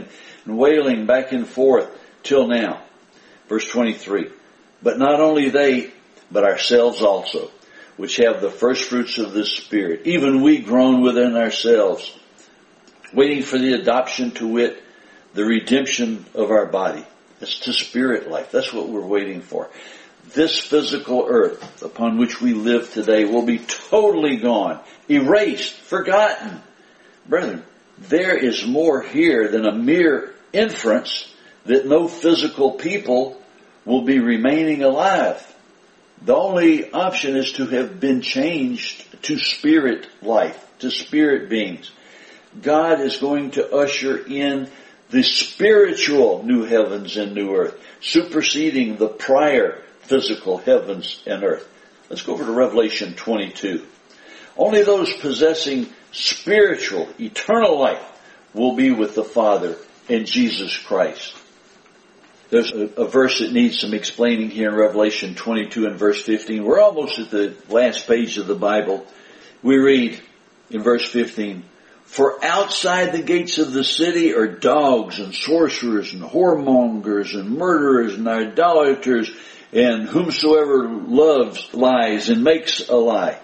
Speaker 1: wailing back and forth till now. Verse 23. But not only they, but ourselves also, which have the first fruits of the Spirit, even we groan within ourselves, waiting for the adoption, to wit, the redemption of our body. It's to spirit life. That's what we're waiting for. This physical earth upon which we live today will be totally gone, erased, forgotten. Brethren, there is more here than a mere inference that no physical people will be remaining alive. The only option is to have been changed to spirit life, to spirit beings. God is going to usher in the spiritual new heavens and new earth, superseding the prior physical heavens and earth. Let's go over to Revelation 22. Only those possessing spiritual, eternal life will be with the Father in Jesus Christ. There's a verse that needs some explaining here in Revelation 22 and verse 15. We're almost at the last page of the Bible. We read in verse 15, for outside the gates of the city are dogs and sorcerers and whoremongers and murderers and idolaters and whomsoever loves lies and makes a lie.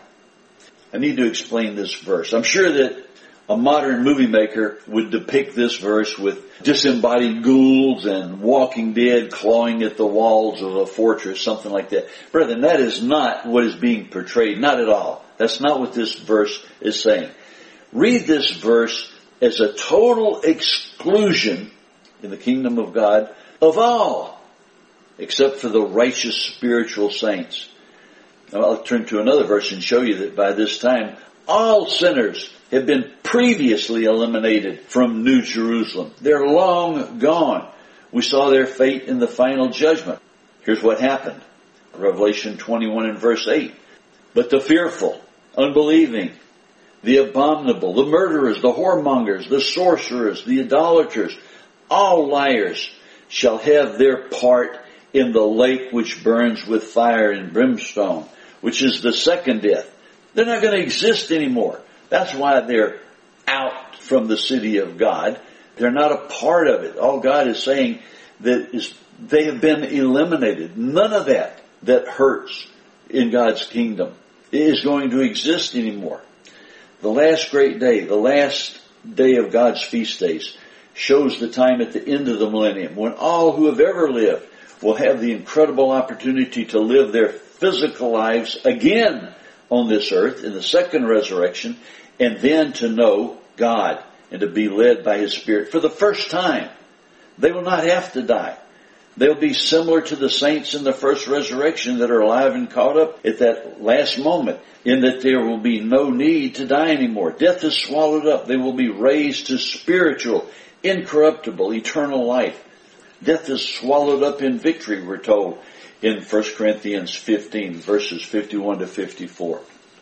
Speaker 1: I need to explain this verse. I'm sure that a modern movie maker would depict this verse with disembodied ghouls and walking dead clawing at the walls of a fortress, something like that. Brethren, that is not what is being portrayed. Not at all. That's not what this verse is saying. Read this verse as a total exclusion in the kingdom of God of all, except for the righteous spiritual saints. Now I'll turn to another verse and show you that by this time All sinners have been previously eliminated from New Jerusalem. They're long gone. We saw their fate in the final judgment. Here's what happened. Revelation 21 and verse 8. But the fearful, unbelieving, the abominable, the murderers, the whoremongers, the sorcerers, the idolaters, all liars shall have their part in the lake which burns with fire and brimstone, which is the second death. They're not going to exist anymore. That's why they're out from the city of God. They're not a part of it. All God is saying that is they have been eliminated. None of that hurts in God's kingdom is going to exist anymore. The last great day, the last day of God's feast days, shows the time at the end of the millennium when all who have ever lived will have the incredible opportunity to live their physical lives again on this earth in the second resurrection, and then to know God and to be led by His Spirit for the first time. They will not have to die. They'll be similar to the saints in the first resurrection that are alive and caught up at that last moment, in that there will be no need to die anymore. Death is swallowed up. They will be raised to spiritual, incorruptible, eternal life. Death is swallowed up in victory, we're told in 1 Corinthians 15, verses 51 to 54.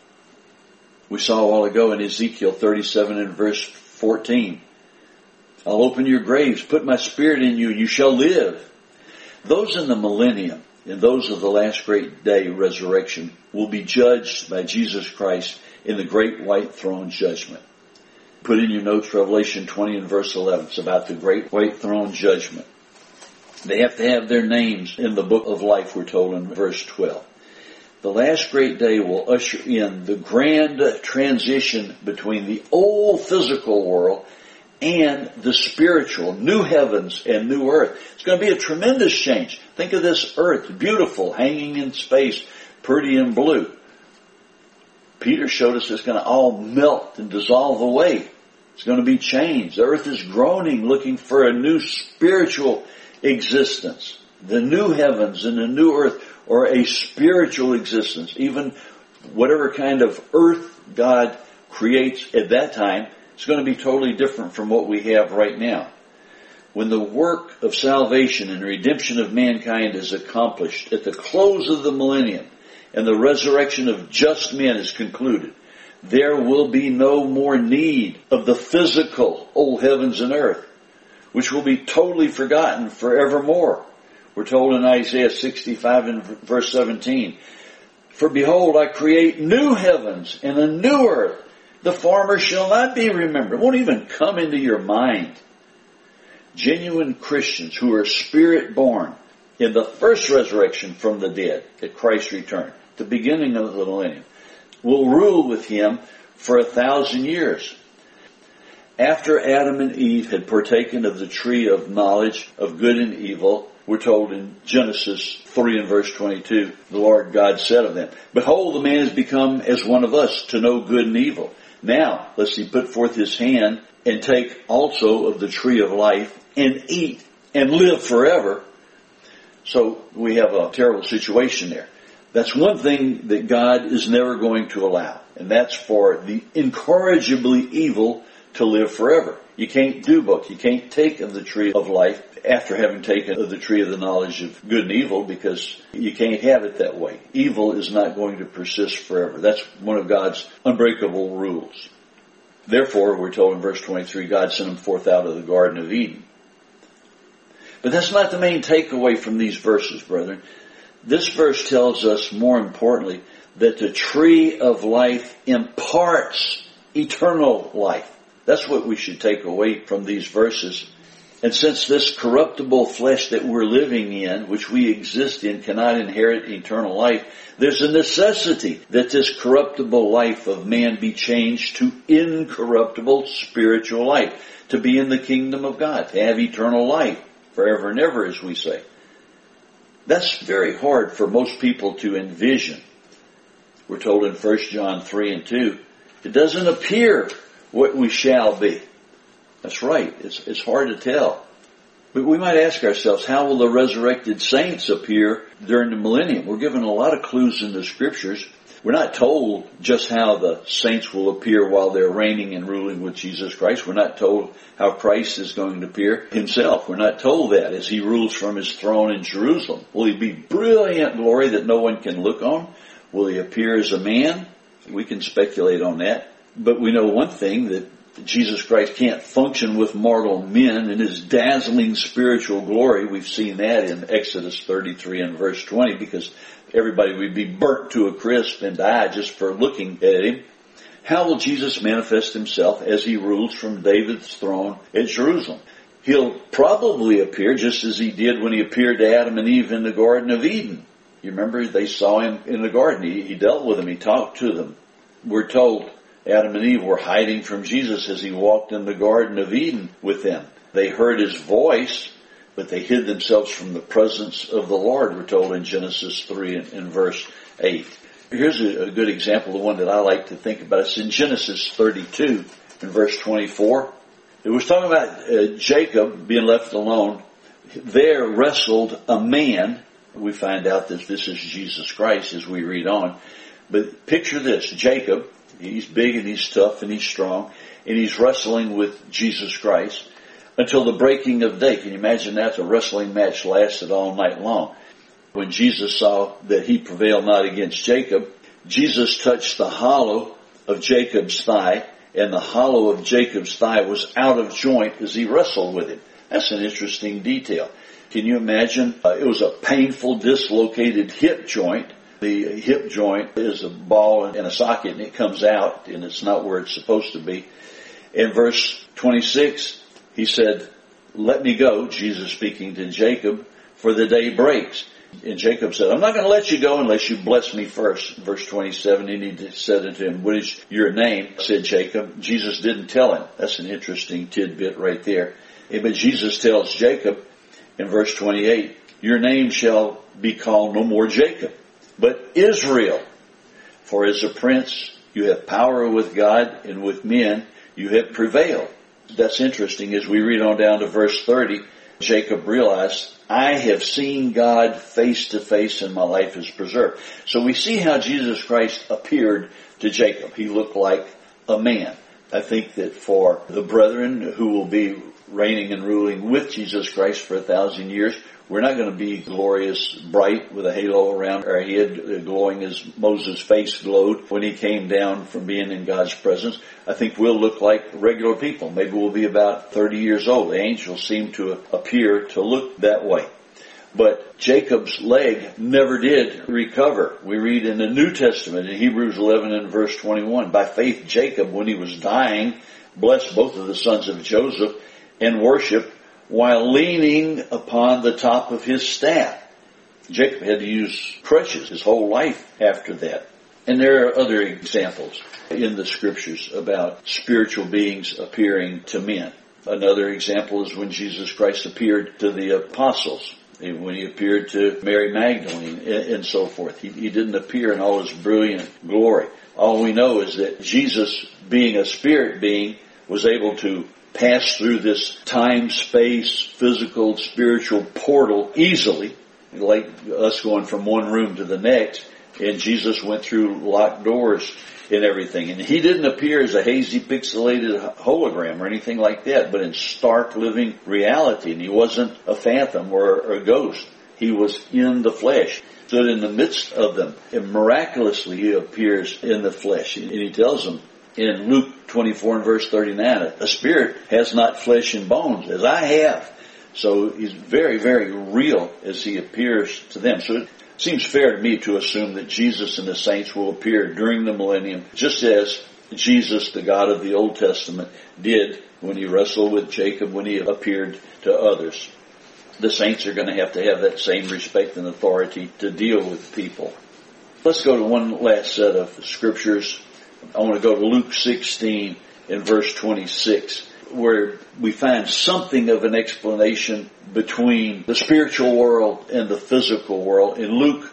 Speaker 1: We saw a while ago in Ezekiel 37 and verse 14. I'll open your graves, put my spirit in you, you shall live. Those in the millennium and those of the last great day resurrection will be judged by Jesus Christ in the great white throne judgment. Put in your notes Revelation 20 and verse 11. It's about the great white throne judgment. They have to have their names in the book of life, we're told in verse 12. The last great day will usher in the grand transition between the old physical world and the spiritual, new heavens and new earth. It's going to be a tremendous change. Think of this earth, beautiful, hanging in space, pretty and blue. Peter showed us it's going to all melt and dissolve away. It's going to be changed. The earth is groaning, looking for a new spiritual existence. The new heavens and the new earth, or a spiritual existence. Even whatever kind of earth God creates at that time, it's going to be totally different from what we have right now. When the work of salvation and redemption of mankind is accomplished at the close of the millennium and the resurrection of just men is concluded, there will be no more need of the physical old heavens and earth, which will be totally forgotten forevermore. We're told in Isaiah 65 and verse 17, for behold, I create new heavens and a new earth. The former shall not be remembered. It won't even come into your mind. Genuine Christians who are spirit born in the first resurrection from the dead at Christ's return, the beginning of the millennium, will rule with Him for 1,000 years. After Adam and Eve had partaken of the tree of knowledge of good and evil, we're told in Genesis 3 and verse 22, the Lord God said of them, behold, the man has become as one of us to know good and evil. Now, lest he put forth his hand and take also of the tree of life and eat and live forever. So we have a terrible situation there. That's one thing that God is never going to allow. And that's for the incorrigibly evil to live forever. You can't do both. You can't take of the tree of life after having taken of the tree of the knowledge of good and evil, because you can't have it that way. Evil is not going to persist forever. That's one of God's unbreakable rules. Therefore, we're told in verse 23, God sent them forth out of the Garden of Eden. But that's not the main takeaway from these verses, brethren. This verse tells us, more importantly, that the tree of life imparts eternal life. That's what we should take away from these verses. And since this corruptible flesh that we're living in, which we exist in, cannot inherit eternal life, there's a necessity that this corruptible life of man be changed to incorruptible spiritual life, to be in the kingdom of God, to have eternal life forever and ever, as we say. That's very hard for most people to envision. We're told in 1 John 3 and 2, it doesn't appear what we shall be. That's right. It's hard to tell. But we might ask ourselves, how will the resurrected saints appear during the millennium? We're given a lot of clues in the scriptures. We're not told just how the saints will appear while they're reigning and ruling with Jesus Christ. We're not told how Christ is going to appear himself. We're not told that as he rules from his throne in Jerusalem. Will he be brilliant glory that no one can look on? Will he appear as a man? We can speculate on that. But we know one thing, that Jesus Christ can't function with mortal men in his dazzling spiritual glory. We've seen that in Exodus 33 and verse 20, because everybody would be burnt to a crisp and die just for looking at him. How will Jesus manifest himself as he rules from David's throne at Jerusalem? He'll probably appear just as he did when he appeared to Adam and Eve in the Garden of Eden. You remember, they saw him in the garden. He dealt with them. He talked to them. We're told Adam and Eve were hiding from Jesus as he walked in the Garden of Eden with them. They heard his voice, but they hid themselves from the presence of the Lord, we're told in Genesis 3 and verse 8. Here's a good example, the one that I like to think about. It's in Genesis 32 and verse 24. It was talking about Jacob being left alone. There wrestled a man. We find out that this is Jesus Christ as we read on. But picture this, Jacob, he's big and he's tough and he's strong, and he's wrestling with Jesus Christ until the breaking of day. Can you imagine that? The wrestling match lasted all night long. When Jesus saw that he prevailed not against Jacob, Jesus touched the hollow of Jacob's thigh, and the hollow of Jacob's thigh was out of joint as he wrestled with him. That's an interesting detail. Can you imagine? It was a painful, dislocated hip joint. The hip joint is a ball and a socket, and it comes out, and it's not where it's supposed to be. In verse 26, he said, "Let me go," Jesus speaking to Jacob, "for the day breaks." And Jacob said, "I'm not going to let you go unless you bless me first." Verse 27, and he said unto him, "What is your name?" said Jacob. Jesus didn't tell him. That's an interesting tidbit right there. But Jesus tells Jacob in verse 28, "Your name shall be called no more Jacob, but Israel. For as a prince you have power with God, and with men you have prevailed." That's interesting. As we read on down to verse 30, Jacob realized, "I have seen God face to face, and my life is preserved." So we see how Jesus Christ appeared to Jacob. He looked like a man. I think that for the brethren who will be reigning and ruling with Jesus Christ for 1,000 years, we're not going to be glorious, bright, with a halo around our head, glowing as Moses' face glowed when he came down from being in God's presence. I think we'll look like regular people. Maybe we'll be about 30 years old. The angels seem to appear to look that way. But Jacob's leg never did recover. We read in the New Testament, in Hebrews 11 and verse 21, "By faith Jacob, when he was dying, blessed both of the sons of Joseph and worshiped, while leaning upon the top of his staff." Jacob had to use crutches his whole life after that. And there are other examples in the scriptures about spiritual beings appearing to men. Another example is when Jesus Christ appeared to the apostles, when he appeared to Mary Magdalene and so forth. He didn't appear in all his brilliant glory. All we know is that Jesus, being a spirit being, was able to pass through this time, space, physical, spiritual portal easily, like us going from one room to the next. And Jesus went through locked doors and everything. And he didn't appear as a hazy, pixelated hologram or anything like that, but in stark living reality. And he wasn't a phantom or a ghost. He was in the flesh, stood in the midst of them. And miraculously he appears in the flesh. And he tells them in Luke 24 and verse 39, "A spirit has not flesh and bones, as I have." So he's very, very real as he appears to them. So it seems fair to me to assume that Jesus and the saints will appear during the millennium, just as Jesus, the God of the Old Testament, did when he wrestled with Jacob, when he appeared to others. The saints are going to have that same respect and authority to deal with people. Let's go to one last set of scriptures. I want to go to Luke 16 and verse 26, where we find something of an explanation between the spiritual world and the physical world. In Luke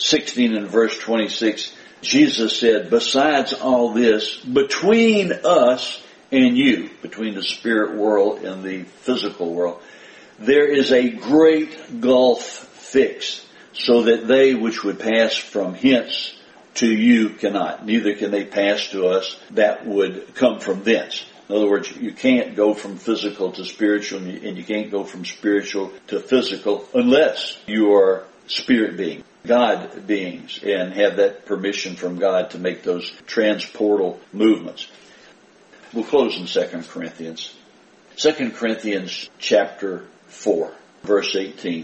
Speaker 1: 16 and verse 26, Jesus said, "Besides all this, between us and you," between the spirit world and the physical world, "there is a great gulf fixed, so that they which would pass from hence to you cannot. Neither can they pass to us that would come from thence. In other words, you can't go from physical to spiritual, and you can't go from spiritual to physical unless you are spirit being, God beings, and have that permission from God to make those transportal movements. We'll close in 2 Corinthians. 2 Corinthians chapter 4, verse 18.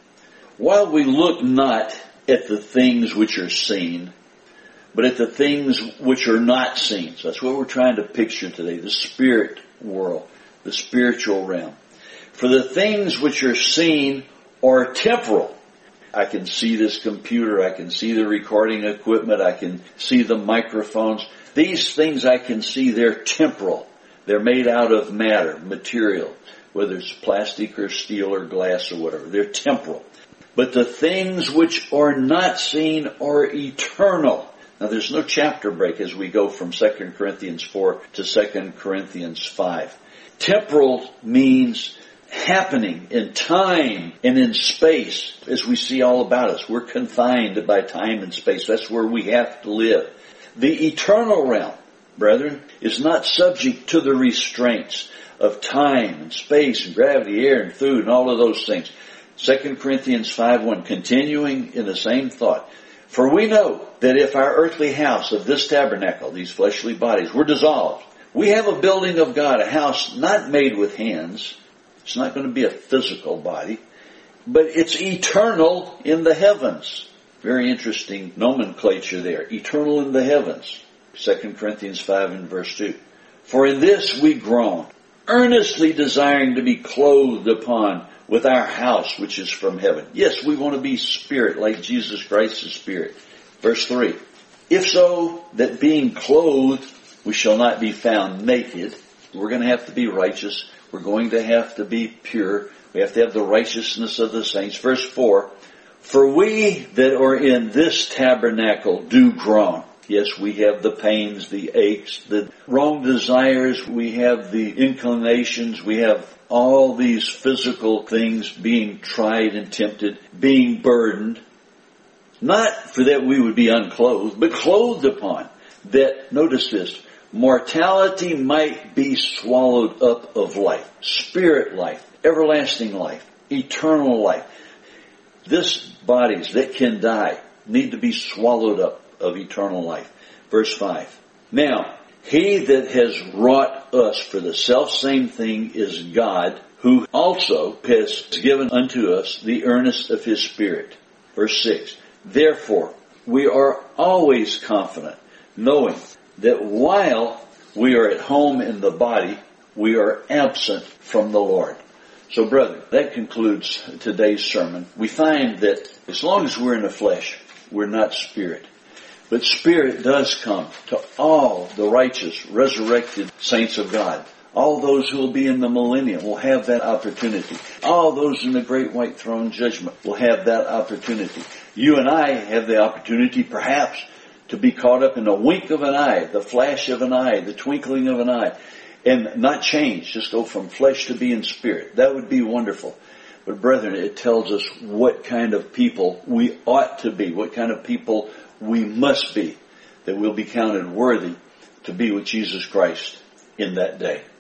Speaker 1: While we look not at the things which are seen, but at the things which are not seen. So that's what we're trying to picture today, the spirit world, the spiritual realm. For the things which are seen are temporal. I can see this computer, I can see the recording equipment, I can see the microphones. These things I can see, they're temporal. They're made out of matter, material, whether it's plastic or steel or glass or whatever. They're temporal. But the things which are not seen are eternal. Now there's no chapter break as we go from 2 Corinthians 4 to 2 Corinthians 5. Temporal means happening in time and in space, as we see all about us. We're confined by time and space. That's where we have to live. The eternal realm, brethren, is not subject to the restraints of time and space and gravity, air and food and all of those things. 2 Corinthians 5:1, continuing in the same thought. For we know that if our earthly house of this tabernacle, these fleshly bodies, were dissolved, we have a building of God, a house not made with hands. It's not going to be a physical body, but it's eternal in the heavens. Very interesting nomenclature there. Eternal in the heavens. 2 Corinthians 5 and verse 2. For in this we groan, earnestly desiring to be clothed upon with our house which is from heaven. Yes, we want to be spirit like Jesus Christ is spirit. Verse 3. If so, that being clothed, we shall not be found naked. We're going to have to be righteous. We're going to have to be pure. We have to have the righteousness of the saints. Verse 4. For we that are in this tabernacle do groan. Yes, we have the pains, the aches, the wrong desires. We have the inclinations. We have all these physical things being tried and tempted, being burdened. Not for that we would be unclothed, but clothed upon. That, notice this, mortality might be swallowed up of life. Spirit life, everlasting life, eternal life. This bodies that can die need to be swallowed up of eternal life. Verse 5. Now, he that has wrought us for the selfsame thing is God, who also has given unto us the earnest of his Spirit. Verse 6. Therefore, we are always confident, knowing that while we are at home in the body, we are absent from the Lord. So, brethren, that concludes today's sermon. We find that as long as we're in the flesh, we're not spirit. But spirit does come to all the righteous, resurrected saints of God. All those who will be in the millennium will have that opportunity. All those in the great white throne judgment will have that opportunity. You and I have the opportunity, perhaps, to be caught up in a wink of an eye, the flash of an eye, the twinkling of an eye, and not change, just go from flesh to being spirit. That would be wonderful. But brethren, it tells us what kind of people we ought to be, what kind of people we must be, that we'll be counted worthy to be with Jesus Christ in that day.